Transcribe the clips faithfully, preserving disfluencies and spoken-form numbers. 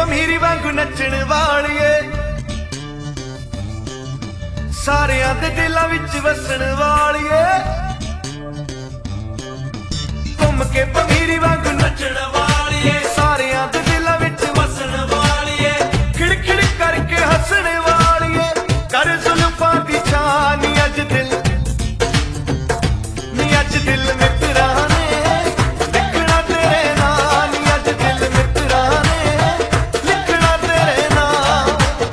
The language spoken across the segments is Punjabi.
ਭਮੀਰੀ ਵਾਂਗੂ ਨੱਚਣ ਵਾਲੀਏ, ਸਾਰਿਆਂ ਦੇ ਦਿਲਾਂ ਵਿੱਚ ਵਸਣ ਵਾਲੀਏ। ਘੁੰਮ ਕੇ ਭਮੀਰੀ ਵਾਂਗੂ ਨੱਚਣ ਵਾਲੀਏ, ਸਾਰਿਆਂ ਦੇ ਦਿਲਾਂ ਵਿੱਚ ਵਸਣ ਵਾਲੀਏ। ਖਿੜਖਿੜ ਕਰਕੇ ਹੱਸਣ ਵਾਲੀਏ, ਕਰ ਜ਼ੁਲਫਾਂ ਦੀ ਛਾਂ ਨੀ ਅੱਜ ਦਿਲ, ਨੀ ਅੱਜ ਦਿਲ ਮਿੱਤਰਾਂ ਨੇ ਲਿਖਣਾ ਤੇਰੇ ਨਾਂ, ਨੀ ਅੱਜ ਦਿਲ ਮਿੱਤਰਾਂ ਨੇ ਲਿਖਣਾ ਤੇਰੇ ਨਾਂ।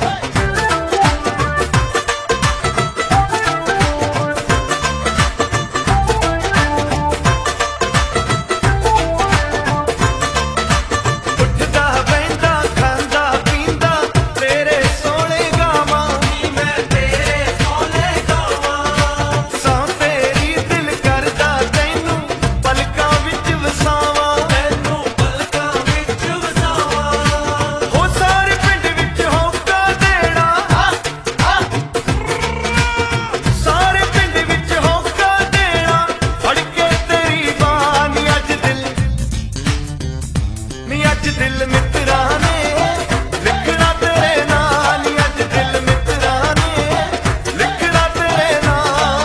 ਉੱਠਦਾ ਬਹਿੰਦਾ ਖਾਂਦਾ ਪੀਂਦਾ ਤੇਰੇ ਸੋਹਣੇ ਗਾਵਾਂ, ਨੀ ਮੈਂ ਤੇਰੇ ਸੋਹਣੇ ਗਾਵਾਂ। ਸਾਂ ਤੇਰੀ ਦਿਲ ਕਰਦਾ ਤੈਨੂੰ ਪਲਕਾਂ ਵਿੱਚ ਵਸਾਵਾਂ, ਤੈਨੂੰ ਪਲਕਾਂ ਵਿੱਚ ਵਸਾਵਾਂ। ਹੋ ਸਾਰੇ ਪਿੰਡ ਵਿੱਚ ਹੋਕਾ ਦੇਣਾ, ਸਾਰੇ ਪਿੰਡ ਵਿੱਚ ਹੋਕਾ ਦੇਣਾ। ਫੜ ਕੇ ਤੇਰੀ ਬਾਂਹ ਨੀ ਅੱਜ ਦਿਲ, ਨੀ ਅੱਜ ਦਿਲ ਮਿੱਤਰਾਂ ਨੇ ਲਿਖਣਾ ਤੇਰੇ ਨਾਂ, ਨੀ ਅੱਜ ਦਿਲ ਮਿੱਤਰਾਂ ਨੇ ਲਿਖਣਾ ਤੇਰੇ ਨਾਂ।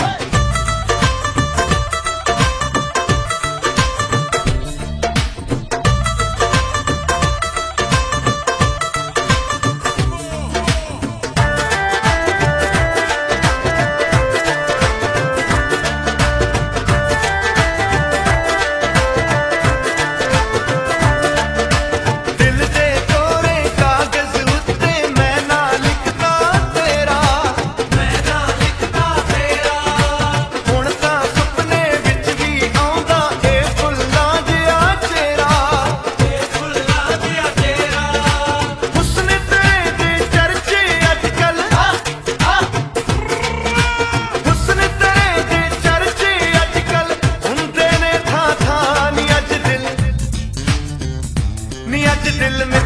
ਦਿਲ ਦੇ ਕੋਰੇ ਕਾਗਜ਼ ਉੱਤੇ ਮੈਂ ਨਾਂ ਲਿਖਦਾ ਤੇਰਾ, ਮੈਂ ਨਾਂ ਲਿਖਦਾ ਤੇਰਾ। ਹੁਣ ਤਾਂ ਸੁਪਨੇ ਵਿੱਚ ਵੀ ਆਉਂਦਾ ਇਹ ਫੁੱਲਾਂ ਜਿਹਾ ਚਿਹਰਾ, ਇਹ ਫੁੱਲਾਂ ਜਿਹਾ ਚਿਹਰਾ। ਹੁਸਨ ਤੇਰੇ ਦੇ ਚਰਚੇ ਅੱਜ ਕੱਲ, ਹੁਸਨ ਤੇਰੇ ਦੇ ਚਰਚੇ ਅੱਜ ਕੱਲ ਹੁੰਦੇ ਨੇ ਥਾਂ ਥਾਂ। ਨੀ ਅੱਜ ਦਿਲ, ਨੀ ਅੱਜ ਦਿਲ